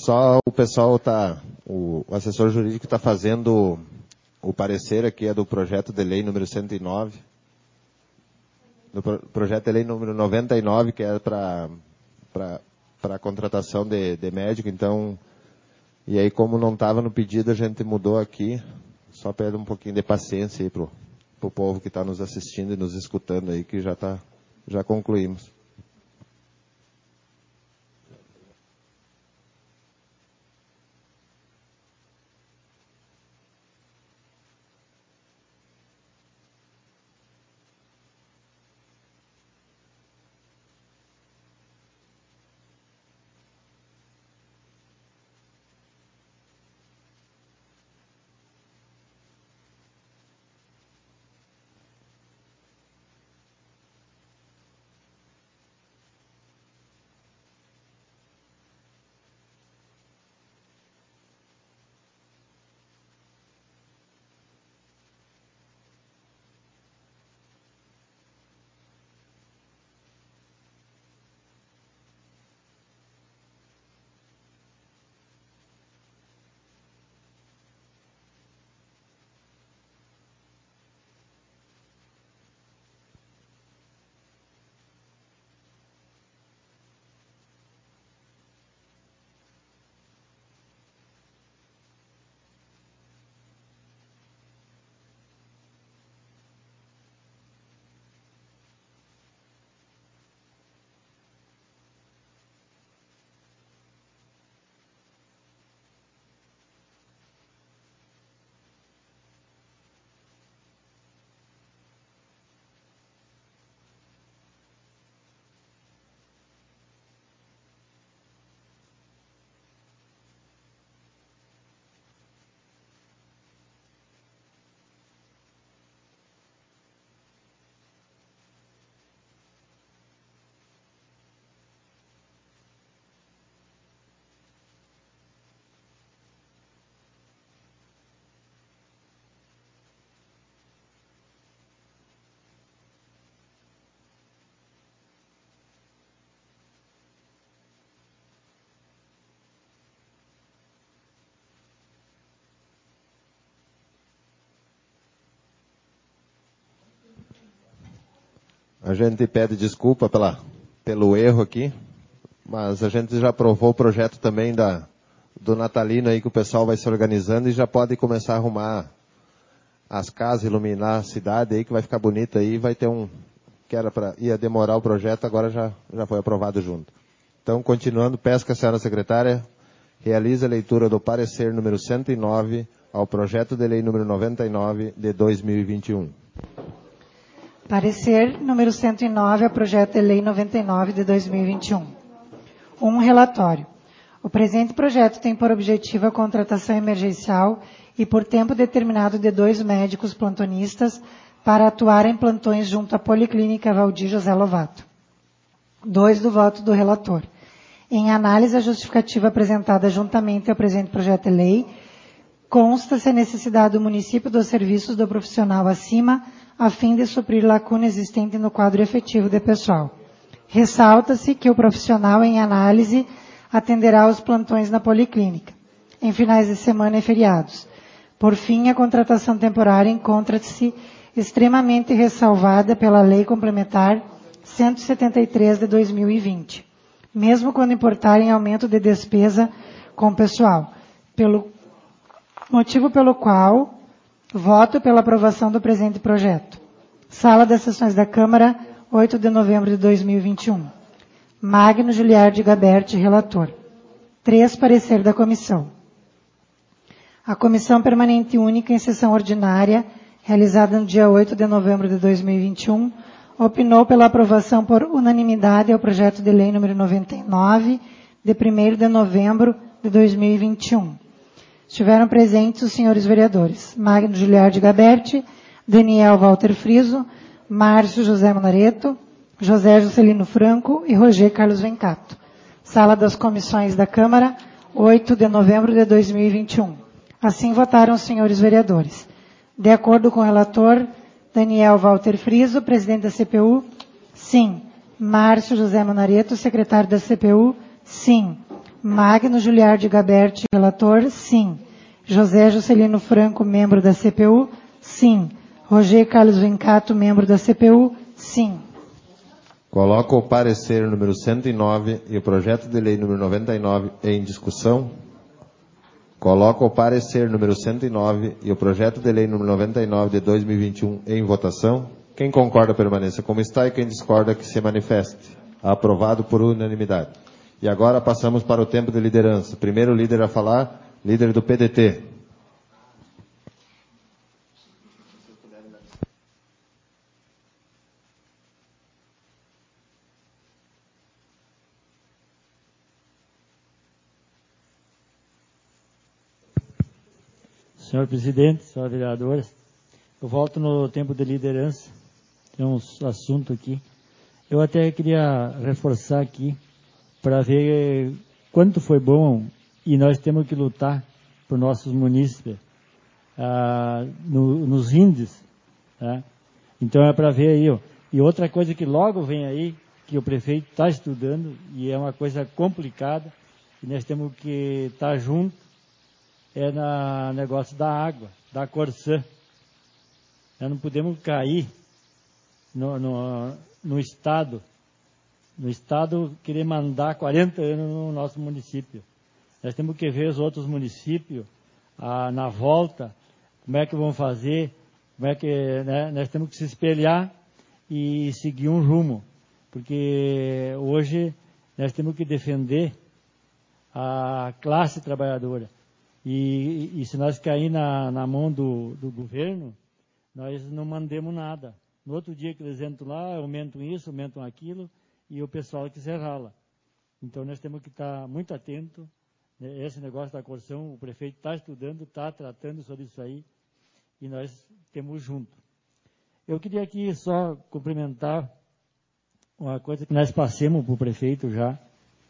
Só o pessoal o assessor jurídico está fazendo o parecer aqui, é do projeto de lei número 109, do projeto de lei número 99, que é para a contratação de médico. Então, e aí como não estava no pedido, a gente mudou aqui. Só pede um pouquinho de paciência aí pro povo que está nos assistindo e nos escutando aí, que já concluímos. A gente pede desculpa pelo erro aqui, mas a gente já aprovou o projeto também do natalino aí, que o pessoal vai se organizando e já pode começar a arrumar as casas, iluminar a cidade aí, que vai ficar bonita aí. Vai ter que ia demorar o projeto, agora já foi aprovado junto. Então, continuando, peço que a senhora secretária realize a leitura do parecer número 109 ao projeto de lei número 99 de 2021. Parecer número 109 ao projeto de lei 99 de 2021. Relatório. O presente projeto tem por objetivo a contratação emergencial e por tempo determinado de 2 médicos plantonistas para atuar em plantões junto à Policlínica Valdir José Lovato. 2 do voto do relator. Em análise à justificativa apresentada juntamente ao presente projeto de lei, consta-se a necessidade do município dos serviços do profissional acima, a fim de suprir lacuna existente no quadro efetivo de pessoal. Ressalta-se que o profissional em análise atenderá aos plantões na policlínica, em finais de semana e feriados. Por fim, a contratação temporária encontra-se extremamente ressalvada pela Lei Complementar 173 de 2020, mesmo quando importarem aumento de despesa com pessoal, motivo pelo qual voto pela aprovação do presente projeto. Sala das Sessões da Câmara, 8 de novembro de 2021. Magno Giliardi Gaberti, relator. 3, parecer da comissão. A Comissão Permanente Única em sessão ordinária, realizada no dia 8 de novembro de 2021, opinou pela aprovação por unanimidade ao projeto de lei número 99, de 1º de novembro de 2021. Estiveram presentes os senhores vereadores Magno Giliardi Gaberti, Daniel Walter Friso, Márcio José Monareto, José Juscelino Franco e Roger Carlos Vencato. Sala das Comissões da Câmara, 8 de novembro de 2021. Assim votaram os senhores vereadores. De acordo com o relator, Daniel Walter Friso, presidente da CPU, sim. Márcio José Monareto, secretário da CPU, sim. Magno Juliardi Gaberti, relator, sim. José Juscelino Franco, membro da CPU, sim. Roger Carlos Vencato, membro da CPU, sim. Coloco o parecer número 109 e o projeto de lei número 99 em discussão. Coloco o parecer número 109 e o projeto de lei número 99 de 2021 em votação. Quem concorda permaneça como está e quem discorda que se manifeste. Aprovado por unanimidade. E agora passamos para o tempo de liderança. Primeiro líder a falar, líder do PDT. Senhor presidente, senhora vereadora, eu volto no tempo de liderança, tem um assunto aqui. Eu até queria reforçar aqui, para ver quanto foi bom, e nós temos que lutar por nossos munícipes, nos índices. Tá? Então é para ver aí. Ó. E outra coisa que logo vem aí, que o prefeito está estudando, e é uma coisa complicada, e nós temos que estar juntos, é no negócio da água, da Corsã. Nós não podemos cair no Estado. No Estado querer mandar 40 anos no nosso município. Nós temos que ver os outros municípios na volta, como é que vão fazer, como é que, né, nós temos que se espelhar e seguir um rumo. Porque hoje nós temos que defender a classe trabalhadora. E se nós cair na mão do governo, nós não mandemos nada. No outro dia que eles entram lá, aumentam isso, aumentam aquilo, e o pessoal que se rala. Então nós temos que estar muito atentos. Né? Esse negócio da Corsã, o prefeito está estudando, está tratando sobre isso aí, e nós temos junto. Eu queria aqui só cumprimentar uma coisa que nós passamos para o prefeito já,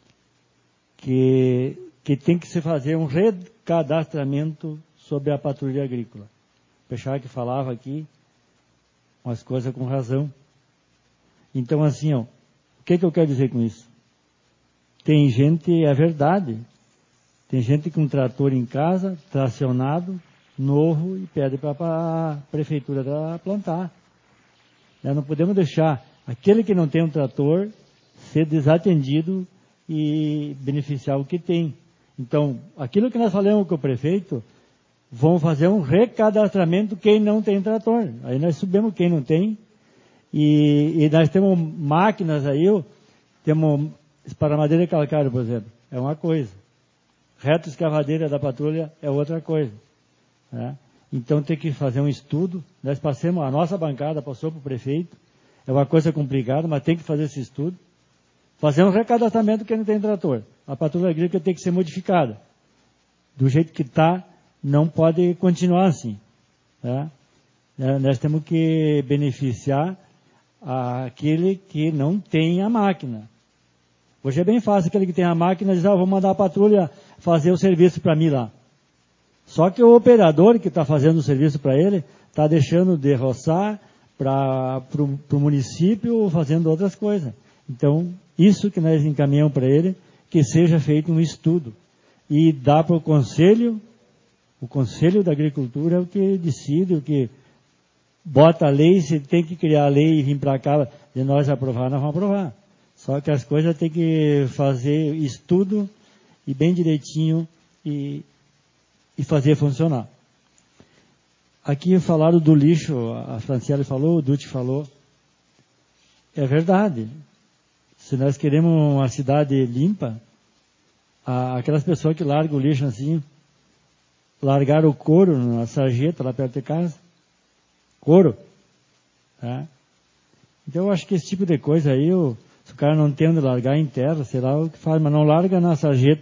que tem que se fazer um recadastramento sobre a patrulha agrícola. O pessoal que falava aqui, umas coisas com razão. Então, assim, ó, o que eu quero dizer com isso? Tem gente, é verdade, tem gente com trator em casa, tracionado, novo, e pede para a prefeitura plantar. Nós não podemos deixar aquele que não tem um trator ser desatendido e beneficiar o que tem. Então, aquilo que nós falamos com o prefeito, vão fazer um recadastramento quem não tem trator. Aí nós subimos quem não tem. E nós temos máquinas aí, temos esparamadeira e calcário, por exemplo, é uma coisa. Reto escavadeira da patrulha é outra coisa. Né? Então tem que fazer um estudo. Nós passamos, a nossa bancada passou para o prefeito. É uma coisa complicada, mas tem que fazer esse estudo. Fazer um recadastramento quem não tem trator. A patrulha agrícola tem que ser modificada. Do jeito que está, não pode continuar assim. Tá? Nós temos que beneficiar aquele que não tem a máquina. Hoje é bem fácil aquele que tem a máquina dizer, vou mandar a patrulha fazer o serviço para mim lá. Só que o operador que está fazendo o serviço para ele, está deixando de roçar para o município fazendo outras coisas. Então, isso que nós encaminhamos para ele, que seja feito um estudo. E dá para o Conselho da Agricultura é o que decide, o que bota a lei, se tem que criar a lei e vir para cá de nós aprovar, nós vamos aprovar. Só que as coisas tem que fazer estudo e bem direitinho e fazer funcionar. Aqui falaram do lixo, a Franciele falou, o Dutti falou. É verdade. Se nós queremos uma cidade limpa, aquelas pessoas que largam o lixo assim, largaram o couro na sarjeta lá perto de casa. Couro. Tá? Então eu acho que esse tipo de coisa aí, se o cara não tem onde largar em terra, sei lá o que faz, mas não larga na sarjeta.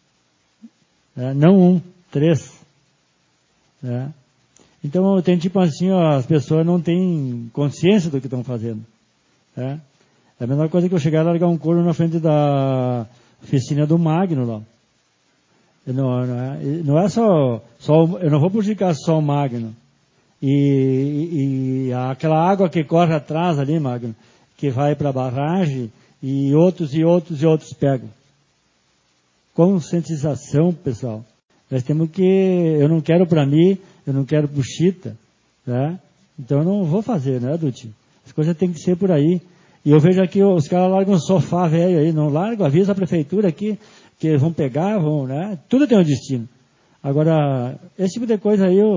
Não 3. Né? Então tem tipo assim, as pessoas não têm consciência do que estão fazendo. Né? É a mesma coisa que eu chegar a largar um couro na frente da oficina do Magno lá. Não é só eu não vou prejudicar só o Magno. E aquela água que corre atrás ali, Magno, que vai para a barragem, e outros pegam. conscientização, pessoal. Nós temos que... Eu não quero para mim, eu não quero para o Chita, né? Então eu não vou fazer, né, Dutti? As coisas têm que ser por aí. E eu vejo aqui, os caras largam um sofá velho aí, não largam, avisa a prefeitura aqui, que eles vão pegar, vão, né? Tudo tem um destino. Agora, esse tipo de coisa aí,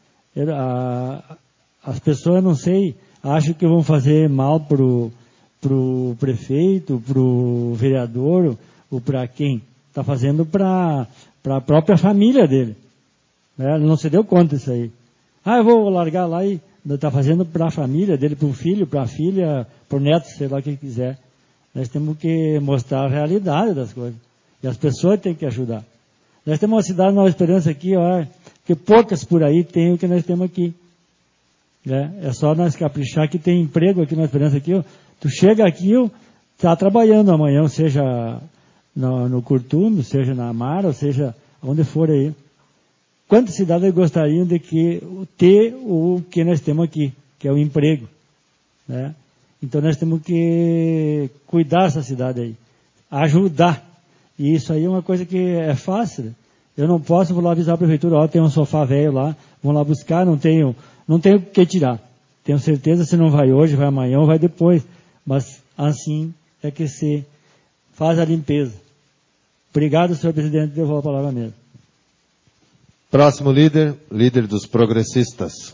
as pessoas, não sei, acham que vão fazer mal pro prefeito, pro vereador, ou para quem? Está fazendo para a própria família dele. Né? Ele não se deu conta disso aí. Eu vou largar lá e está fazendo para a família dele, para o filho, para a filha, para o neto, sei lá o que quiser. Nós temos que mostrar a realidade das coisas. E as pessoas têm que ajudar. Nós temos uma cidade Nova Esperança aqui, ó, que poucas por aí têm o que nós temos aqui. Né? É só nós caprichar que tem emprego aqui na Esperança aqui. Ó. Tu chega aqui, está trabalhando amanhã, seja no Curtume, seja na Amara, ou seja onde for aí. Quantas cidades gostariam de ter o que nós temos aqui, que é o emprego? Né? Então nós temos que cuidar dessa cidade aí, ajudar. E isso aí é uma coisa que é fácil. Eu não posso, vou lá avisar a prefeitura, tem um sofá velho lá, vão lá buscar, não tenho o que tirar. Tenho certeza se não vai hoje, vai amanhã ou vai depois. Mas assim é que se faz a limpeza. Obrigado, senhor presidente, devolvo a palavra mesmo. Próximo líder dos progressistas.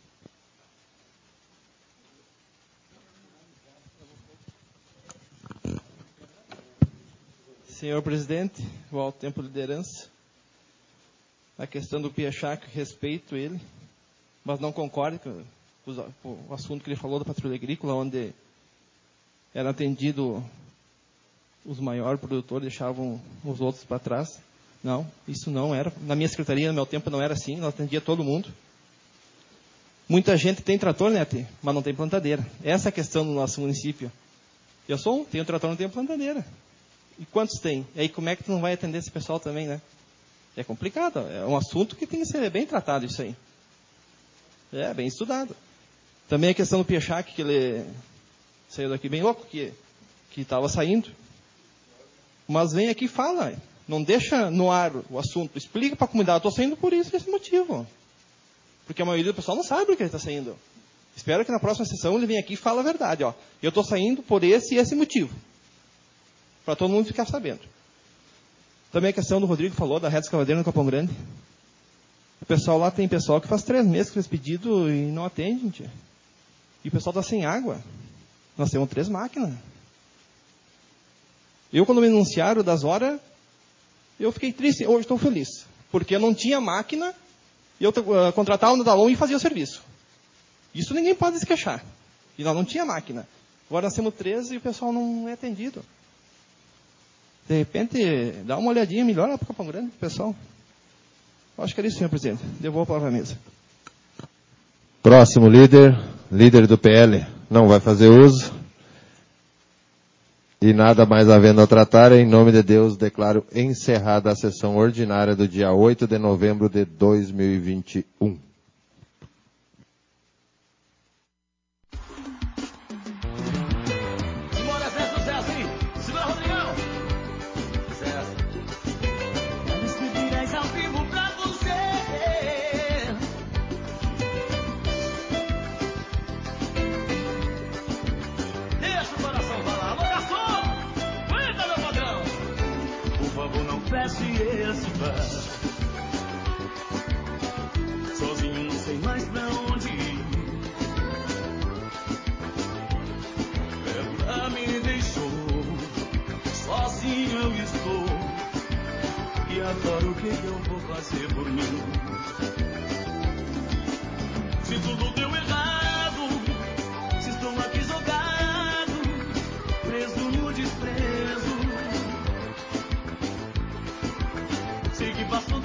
Senhor presidente, volto ao tempo de liderança. A questão do Piechak, respeito ele, mas não concordo com o assunto que ele falou da patrulha agrícola, onde era atendido os maiores produtores, deixavam os outros para trás. Não, isso não era. Na minha secretaria, no meu tempo, não era assim, nós atendia todo mundo. Muita gente tem trator, né, mas não tem plantadeira. Essa é a questão do nosso município. Eu tenho trator, não tenho plantadeira. E quantos tem? E aí como é que tu não vai atender esse pessoal também, né? É complicado, é um assunto que tem que ser bem tratado isso aí. É, bem estudado. Também a questão do Piechak, que ele saiu daqui bem louco, que estava saindo. Mas vem aqui e fala, não deixa no ar o assunto, explica para a comunidade, estou saindo por isso, esse motivo. Porque a maioria do pessoal não sabe por que ele está saindo. Espero que na próxima sessão ele venha aqui e fale a verdade. Ó. Eu estou saindo por esse e esse motivo. Para todo mundo ficar sabendo. Também a questão do Rodrigo falou, da reta escavadeira no Capão Grande. O pessoal lá tem pessoal que faz 3 meses que fez pedido e não atende, gente. E o pessoal está sem água. Nós temos 3 máquinas. Eu, quando me anunciaram das horas, eu fiquei triste. Hoje estou feliz. Porque eu não tinha máquina e eu contratava no Dalon e fazia o serviço. Isso ninguém pode se queixar. E nós não tinha máquina. Agora nós temos 13 e o pessoal não é atendido. De repente, dá uma olhadinha melhor lá para o Capão Grande, pessoal. Eu acho que era isso, senhor presidente. Devolvo a palavra à mesa. Próximo líder do PL, não vai fazer uso. E nada mais havendo a tratar, em nome de Deus, declaro encerrada a sessão ordinária do dia 8 de novembro de 2021. Sozinho não sei mais pra onde ir. Ela me deixou, sozinho eu estou. E agora o que eu vou fazer por mim? Se tudo deu errado, se estou aqui jogado, preso no desprezo. Sei que passou